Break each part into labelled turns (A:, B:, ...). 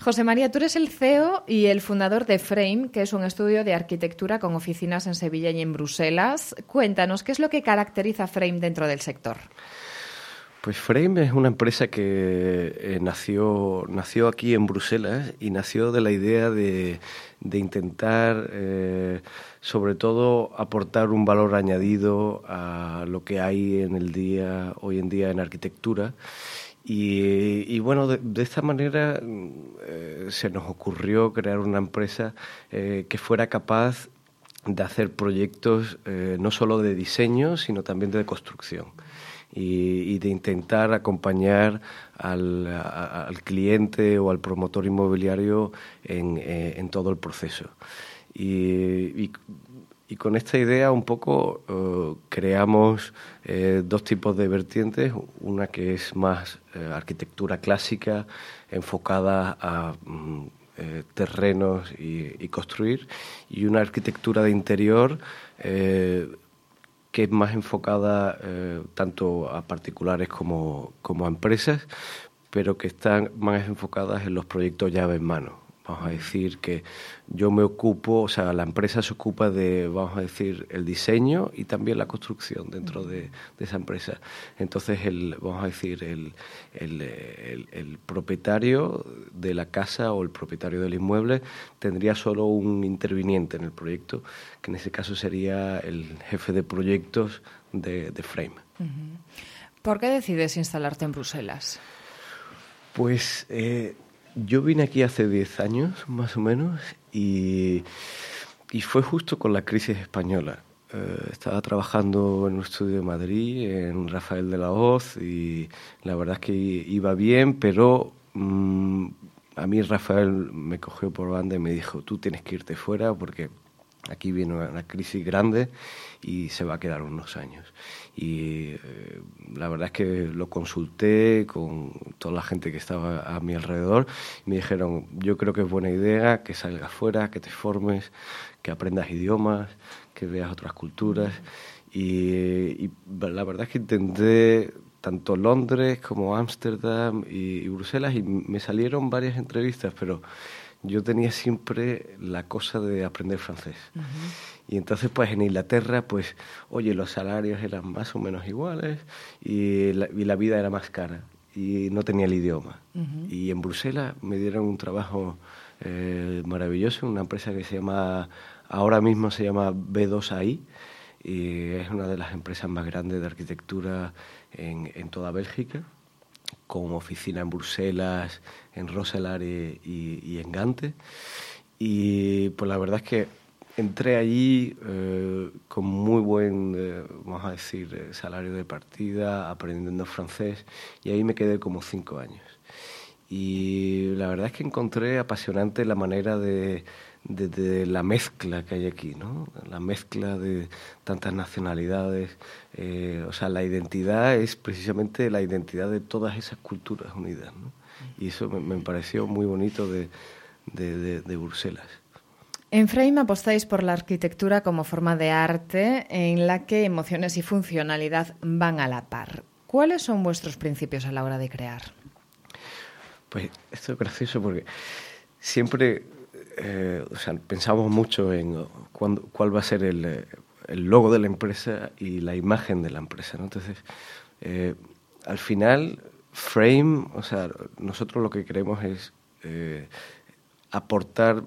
A: José María, tú eres el CEO y el fundador de Frame, que es un estudio de arquitectura con oficinas en Sevilla y en Bruselas. Cuéntanos, ¿qué es lo que caracteriza a Frame dentro del sector?
B: Pues Frame es una empresa que nació aquí en Bruselas y nació de la idea de intentar, sobre todo, aportar un valor añadido a lo que hay hoy en día en arquitectura. Y bueno, de esta manera se nos ocurrió crear una empresa que fuera capaz de hacer proyectos no solo de diseño, sino también de construcción. Y de intentar acompañar al cliente o al promotor inmobiliario en todo el proceso. Y con esta idea un poco creamos dos tipos de vertientes, una que es más arquitectura clásica enfocada a terrenos y construir, y una arquitectura de interior que es más enfocada tanto a particulares como a empresas, pero que están más enfocadas en los proyectos llave en mano. Vamos a decir que yo me ocupo, o sea, la empresa se ocupa de, vamos a decir, el diseño y también la construcción dentro de esa empresa. Entonces, vamos a decir, el propietario de la casa o el propietario del inmueble tendría solo un interviniente en el proyecto, que en ese caso sería el jefe de proyectos de Frame.
A: ¿Por qué decides instalarte en Bruselas?
B: Pues yo vine aquí hace 10 años, más o menos, y fue justo con la crisis española. Estaba trabajando en un estudio de Madrid, en Rafael de la Hoz, y la verdad es que iba bien, pero a mí Rafael me cogió por banda y me dijo, tú tienes que irte fuera porque aquí viene una crisis grande y se va a quedar unos años. Y la verdad es que lo consulté con toda la gente que estaba a mi alrededor y me dijeron, yo creo que es buena idea que salgas fuera, que te formes, que aprendas idiomas, que veas otras culturas. Y la verdad es que intenté tanto Londres como Ámsterdam y Bruselas y me salieron varias entrevistas, pero yo tenía siempre la cosa de aprender francés. Y entonces, pues, en Inglaterra, pues, oye, los salarios eran más o menos iguales y la vida era más cara y no tenía el idioma. Y en Bruselas me dieron un trabajo maravilloso, una empresa que ahora mismo se llama B2AI, y es una de las empresas más grandes de arquitectura en toda Bélgica, con oficina en Bruselas, en Roeselare y en Gante. Y pues la verdad es que entré allí con muy buen, vamos a decir, salario de partida, aprendiendo francés, y ahí me quedé como 5 años. Y la verdad es que encontré apasionante la manera de la mezcla que hay aquí, ¿no? La mezcla de tantas nacionalidades. O sea, la identidad es precisamente la identidad de todas esas culturas unidas, ¿no? Y eso me pareció muy bonito de Bruselas.
A: En Frame apostáis por la arquitectura como forma de arte en la que emociones y funcionalidad van a la par. ¿Cuáles son vuestros principios a la hora de crear?
B: Pues esto es gracioso porque siempre pensamos mucho en cuál va a ser el logo de la empresa y la imagen de la empresa, ¿no? Entonces, al final, Frame, o sea, nosotros lo que queremos es aportar,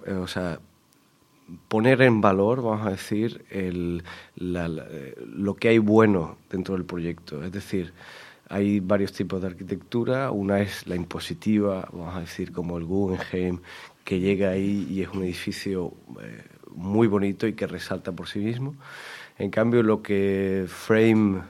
B: poner en valor, vamos a decir, lo que hay bueno dentro del proyecto. Es decir, hay varios tipos de arquitectura. Una es la impositiva, vamos a decir, como el Guggenheim, que llega ahí y es un edificio muy bonito y que resalta por sí mismo. En cambio, lo que Frame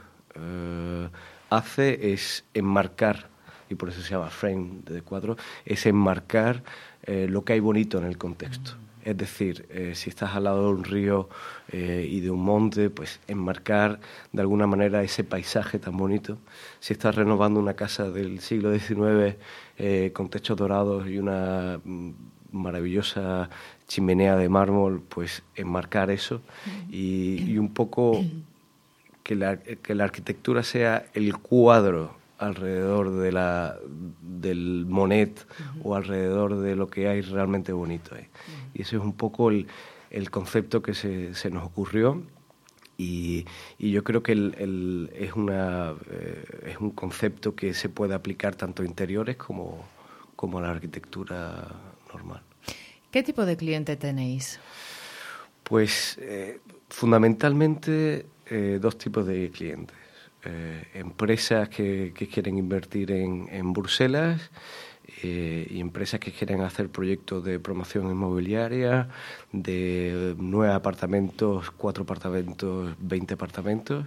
B: hace es enmarcar, y por eso se llama Frame de 4, es enmarcar lo que hay bonito en el contexto. Es decir, si estás al lado de un río y de un monte, pues enmarcar de alguna manera ese paisaje tan bonito. Si estás renovando una casa del siglo XIX con techos dorados y una maravillosa chimenea de mármol, pues enmarcar eso y un poco que la arquitectura sea el cuadro alrededor del Monet o alrededor de lo que hay realmente bonito ahí. Y ese es un poco el concepto que se nos ocurrió. Y yo creo que es un concepto que se puede aplicar tanto a interiores como a la arquitectura normal.
A: ¿Qué tipo de cliente tenéis?
B: Pues fundamentalmente dos tipos de clientes. Empresas que quieren invertir en Bruselas y empresas que quieren hacer proyectos de promoción inmobiliaria de 9 apartamentos, 4 apartamentos, 20 apartamentos.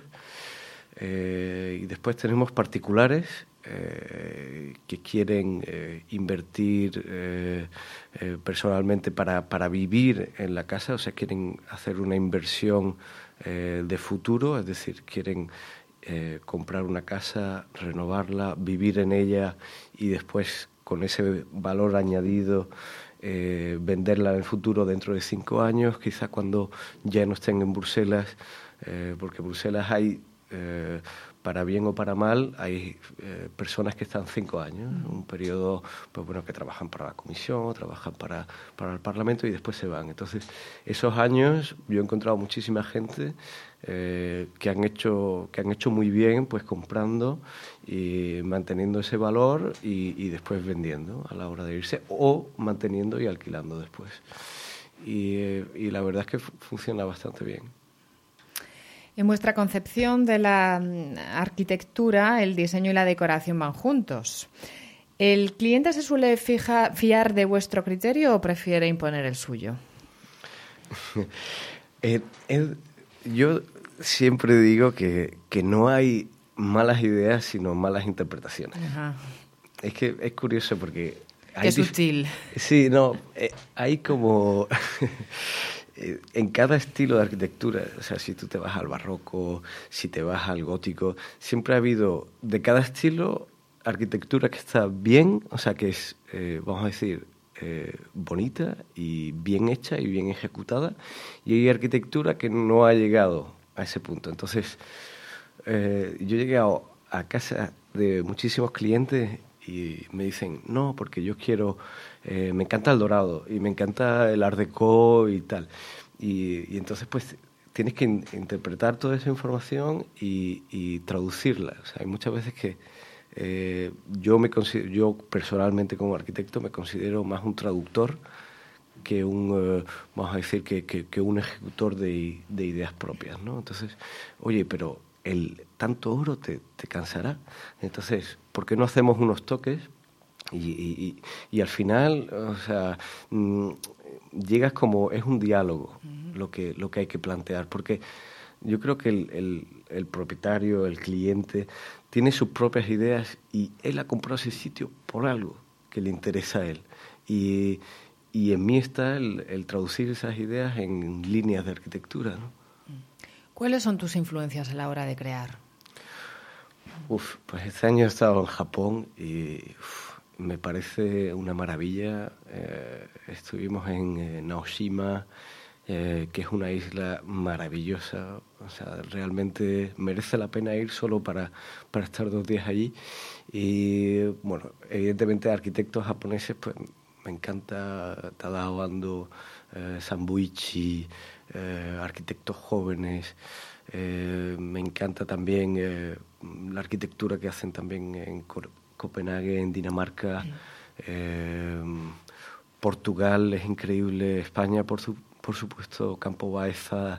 B: Y después tenemos particulares que quieren invertir personalmente para vivir en la casa, o sea, quieren hacer una inversión de futuro, es decir, quieren comprar una casa, renovarla, vivir en ella y después con ese valor añadido venderla en el futuro dentro de 5 años, quizás cuando ya no estén en Bruselas, porque Bruselas hay, para bien o para mal, hay personas que están 5 años, un periodo pues bueno, que trabajan para la Comisión, o trabajan para el Parlamento y después se van. Entonces, esos años yo he encontrado muchísima gente que han hecho muy bien pues comprando y manteniendo ese valor y después vendiendo a la hora de irse o manteniendo y alquilando después. Y la verdad es que funciona bastante bien.
A: En vuestra concepción de la arquitectura, el diseño y la decoración van juntos. ¿El cliente se suele fiar de vuestro criterio o prefiere imponer el suyo?
B: Yo siempre digo que no hay malas ideas, sino malas interpretaciones.
A: Ajá.
B: Es que es curioso porque...
A: Qué sutil.
B: Sí, no, hay como... En cada estilo de arquitectura, o sea, si tú te vas al barroco, si te vas al gótico, siempre ha habido de cada estilo arquitectura que está bien, o sea, que es, vamos a decir, bonita y bien hecha y bien ejecutada, y hay arquitectura que no ha llegado a ese punto. Entonces, yo he llegado a casa de muchísimos clientes y me dicen, no, porque yo quiero, me encanta el dorado y me encanta el art déco y tal. Y entonces pues tienes que interpretar toda esa información y traducirla. O sea, hay muchas veces que yo personalmente como arquitecto me considero más un traductor que vamos a decir, que un ejecutor de ideas propias, ¿no? Entonces, oye, pero el tanto oro te cansará. Entonces, ¿por qué no hacemos unos toques? Y al final, o sea, llegas como, es un diálogo lo que hay que plantear, porque yo creo que el propietario, el cliente, tiene sus propias ideas y él ha comprado ese sitio por algo que le interesa a él. Y en mí está el traducir esas ideas en líneas de arquitectura, ¿no?
A: ¿Cuáles son tus influencias a la hora de crear?
B: Pues este año he estado en Japón y me parece una maravilla. Estuvimos en Naoshima, que es una isla maravillosa. O sea, realmente merece la pena ir solo para estar 2 días allí. Y bueno, evidentemente arquitectos japoneses, pues me encanta Tadao Ando, Sambuichi, arquitectos jóvenes. Me encanta también la arquitectura que hacen también en Copenhague, en Dinamarca. Portugal es increíble. España, por supuesto, Campo Baeza,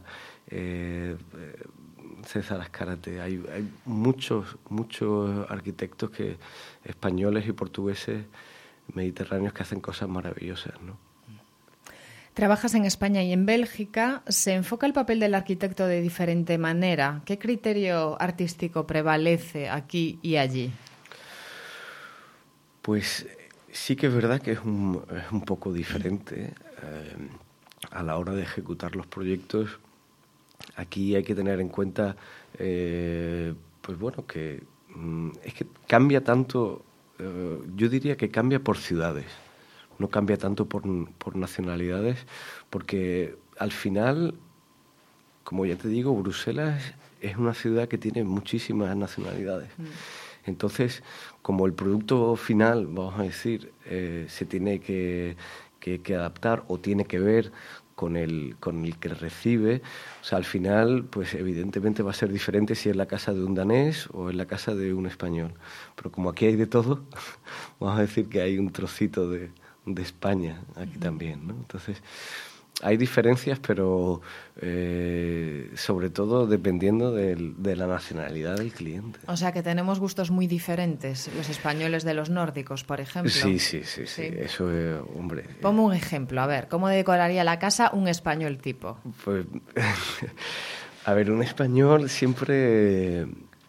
B: César Azcárate. Hay muchos arquitectos españoles y portugueses mediterráneos que hacen cosas maravillosas, ¿no?
A: Trabajas en España y en Bélgica. ¿Se enfoca el papel del arquitecto de diferente manera? ¿Qué criterio artístico prevalece aquí y allí?
B: Pues sí que es verdad que es un poco diferente a la hora de ejecutar los proyectos. Aquí hay que tener en cuenta, pues bueno, que es que cambia tanto, yo diría que cambia por ciudades. No cambia tanto por nacionalidades, porque al final, como ya te digo, Bruselas es una ciudad que tiene muchísimas nacionalidades. Entonces, como el producto final, vamos a decir, se tiene que adaptar o tiene que ver con el que recibe, o sea, al final, pues evidentemente va a ser diferente si es la casa de un danés o es la casa de un español. Pero como aquí hay de todo, vamos a decir que hay un trocito de España aquí también, ¿no? Entonces, hay diferencias, pero sobre todo dependiendo de la nacionalidad del cliente.
A: O sea que tenemos gustos muy diferentes, los españoles de los nórdicos, por ejemplo.
B: Sí. Eso es, hombre.
A: Ponme un ejemplo, a ver, ¿cómo decoraría la casa un español tipo?
B: Pues, a ver, un español siempre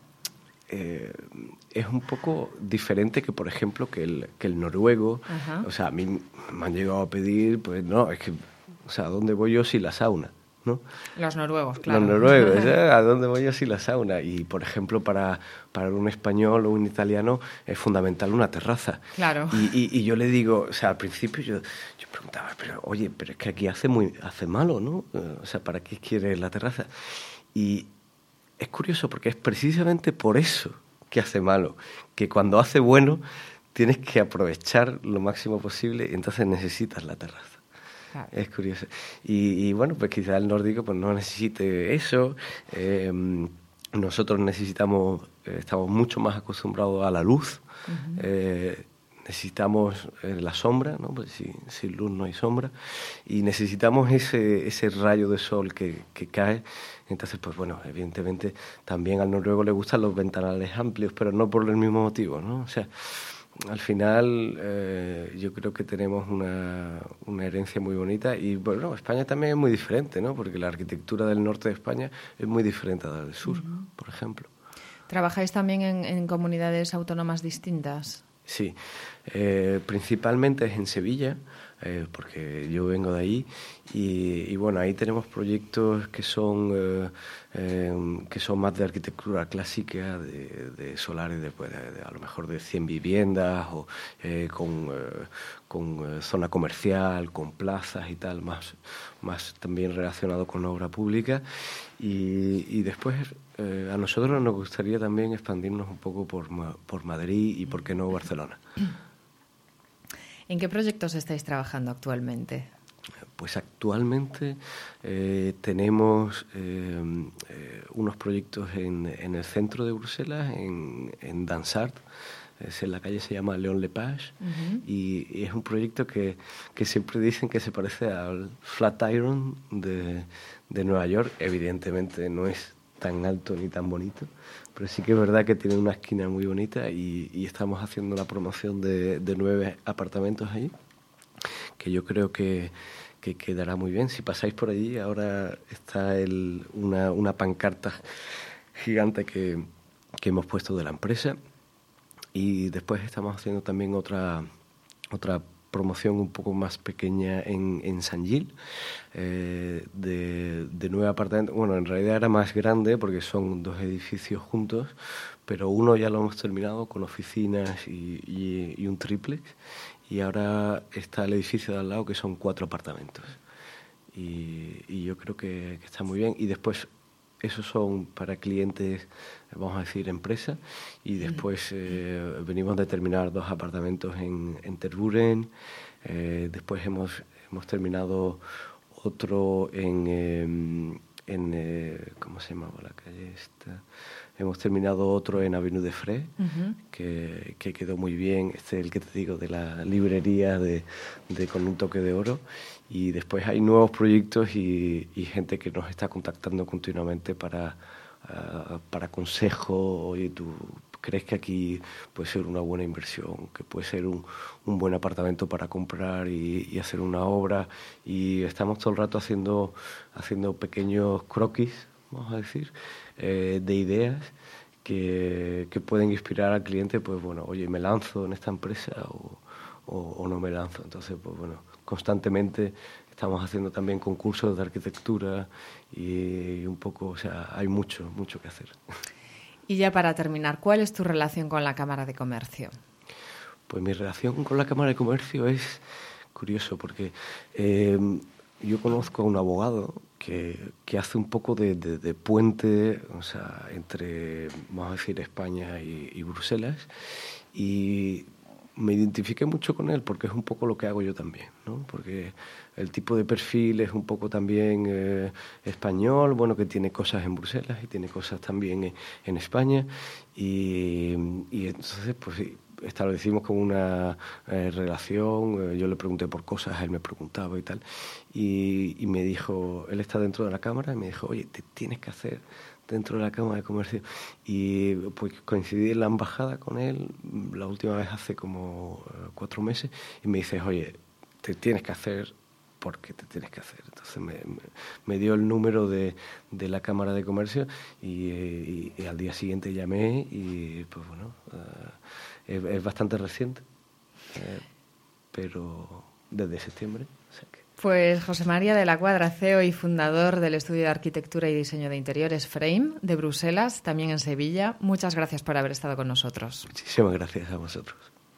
B: es un poco diferente que, por ejemplo, que el noruego. Ajá. O sea, a mí me han llegado a pedir, pues no, es que, o sea, ¿a dónde voy yo sin la sauna? ¿No?
A: Los noruegos, claro.
B: Los noruegos, ¿a dónde voy yo sin la sauna? Y, por ejemplo, para un español o un italiano es fundamental una terraza.
A: Claro.
B: Y yo le digo, o sea, al principio yo preguntaba, pero oye, pero es que aquí hace malo, ¿no? O sea, ¿para qué quieres la terraza? Y es curioso porque es precisamente por eso que hace malo, que cuando hace bueno tienes que aprovechar lo máximo posible y entonces necesitas la terraza. Claro. Es curioso. Y bueno, pues quizás el nórdico pues no necesite eso. Nosotros estamos mucho más acostumbrados a la luz. Uh-huh. Necesitamos la sombra, ¿no? Pues sin luz no hay sombra. Y necesitamos ese rayo de sol que cae. Entonces, pues bueno, evidentemente también al noruego le gustan los ventanales amplios, pero no por el mismo motivo, ¿no? O sea, al final yo creo que tenemos una herencia muy bonita y bueno, España también es muy diferente, ¿no? Porque la arquitectura del norte de España es muy diferente a la del sur, uh-huh. por ejemplo.
A: ¿Trabajáis también en comunidades autónomas distintas?
B: Sí, principalmente es en Sevilla, porque yo vengo de ahí y bueno, ahí tenemos proyectos que son más de arquitectura clásica, de solares de a lo mejor de 100 viviendas o con zona comercial, con plazas y tal, más también relacionado con obra pública y después a nosotros nos gustaría también expandirnos un poco por Madrid y por qué no Barcelona.
A: ¿En qué proyectos estáis trabajando actualmente?
B: Pues actualmente tenemos unos proyectos en el centro de Bruselas, en Dansart. En la calle se llama León Lepage, uh-huh. y es un proyecto que siempre dicen que se parece al Flatiron de Nueva York. Evidentemente no es tan alto ni tan bonito, pero sí que es verdad que tiene una esquina muy bonita y estamos haciendo la promoción de 9 apartamentos ahí, que yo creo que quedará muy bien. Si pasáis por allí, ahora está una pancarta gigante que hemos puesto de la empresa. Y después estamos haciendo también otra promoción un poco más pequeña en San Gil, de 9 apartamentos. Bueno, en realidad era más grande porque son 2 edificios juntos, pero uno ya lo hemos terminado con oficinas y un triplex. Y ahora está el edificio de al lado, que son 4 apartamentos. Y yo creo que está muy bien. Y después, esos son para clientes, vamos a decir, empresa. Y después venimos de terminar 2 apartamentos en Tervuren. Después hemos terminado otro en ¿cómo se llamaba la calle esta? Hemos terminado otro en Avenue de Fres, uh-huh. que quedó muy bien. Este es el que te digo, de la librería con un toque de oro. Y después hay nuevos proyectos y gente que nos está contactando continuamente para consejo. Oye, ¿tú crees que aquí puede ser una buena inversión? Que puede ser un buen apartamento para comprar y hacer una obra. Y estamos todo el rato haciendo pequeños croquis, vamos a decir, de ideas que pueden inspirar al cliente. Pues bueno, oye, ¿me lanzo en esta empresa o no me lanzo? Entonces, pues bueno, constantemente estamos haciendo también concursos de arquitectura y un poco, o sea, hay mucho que hacer.
A: Y ya para terminar, ¿cuál es tu relación con la Cámara de Comercio?
B: Pues mi relación con la Cámara de Comercio es curioso porque yo conozco a un abogado que hace un poco de puente, o sea, entre, vamos a decir, España y Bruselas, y me identifiqué mucho con él porque es un poco lo que hago yo también, ¿no? Porque el tipo de perfil es un poco también español, bueno, que tiene cosas en Bruselas y tiene cosas también en España, y entonces, pues sí, establecimos como una relación. Yo le pregunté por cosas, él me preguntaba y tal, y me dijo, él está dentro de la Cámara, y me dijo, oye, te tienes que hacer dentro de la Cámara de Comercio. Y pues coincidí en la embajada con él la última vez hace como 4 meses, y me dice, oye, te tienes que hacer porque te tienes que hacer. Entonces me dio el número de la Cámara de Comercio, y al día siguiente llamé, y pues bueno, es bastante reciente, pero desde septiembre. O sea que...
A: Pues José María de la Cuadra, CEO y fundador del estudio de arquitectura y diseño de interiores Frame de Bruselas, también en Sevilla. Muchas gracias por haber estado con nosotros.
B: Muchísimas gracias a vosotros.